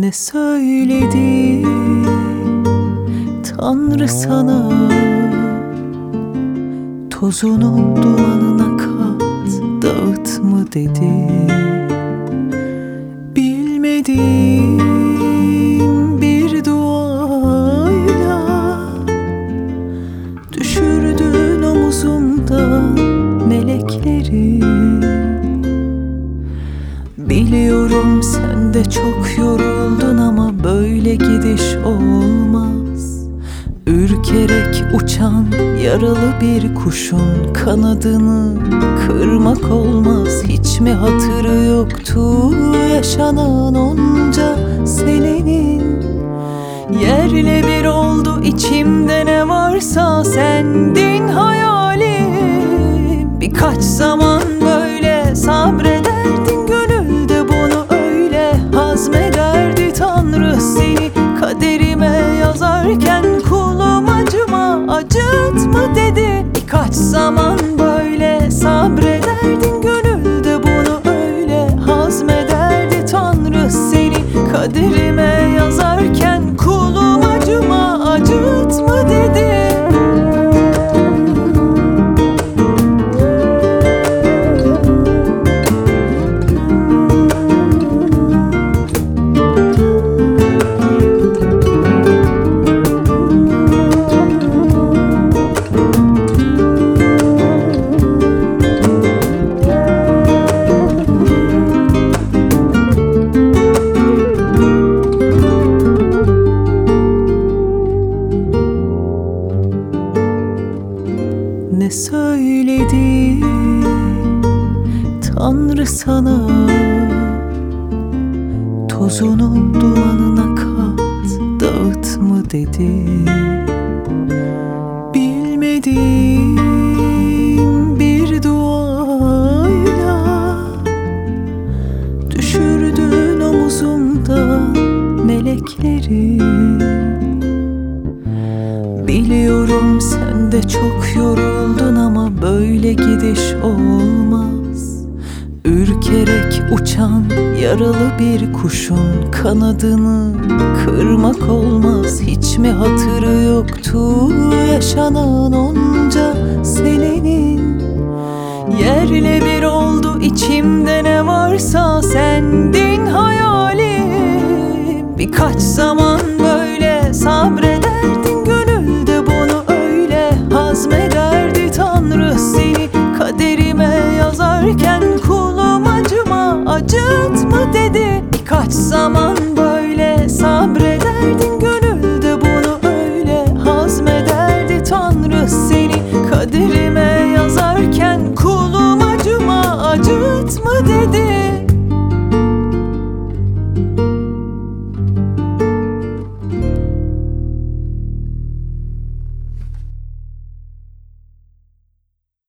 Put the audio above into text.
Ne söyledi Tanrı sana? Tozunu dumanına kat, dağıt mı dedi? Bilmediğim bir duayla düşürdün omuzumda melekleri. Biliyorum sen de çok yoruldun ama böyle gidiş olmaz. Ürkerek uçan yaralı bir kuşun kanadını kırmak olmaz. Hiç mi hatırı yoktu yaşanan onca senenin? Yerle bir oldu içimde ne varsa, sendin hayalim. Birkaç zaman böyle sabrederdin, gönülde bunu öyle hazmederdi. Tanrı seni kaderime yazarken kulum acıma, acıtma dedi. Birkaç zaman böyle sabrederdin, gönülde bunu öyle hazmederdi. Tanrı seni kaderime yazarken kulum acıma, acıtma dedi. Ne söyledi Tanrı sana? Tozunu dumanına kat, dağıt mı dedi? Bilmediğim bir duayla düşürdün omuzumda melekleri. Biliyorum sen de çok yoruldun ama böyle gidiş olmaz. Ürkerek uçan yaralı bir kuşun kanadını kırmak olmaz. Hiç mi hatırı yoktu yaşanan onca senenin? Yerle bir oldu içimde ne varsa, sendin hayalim. Birkaç zaman böyle sabret.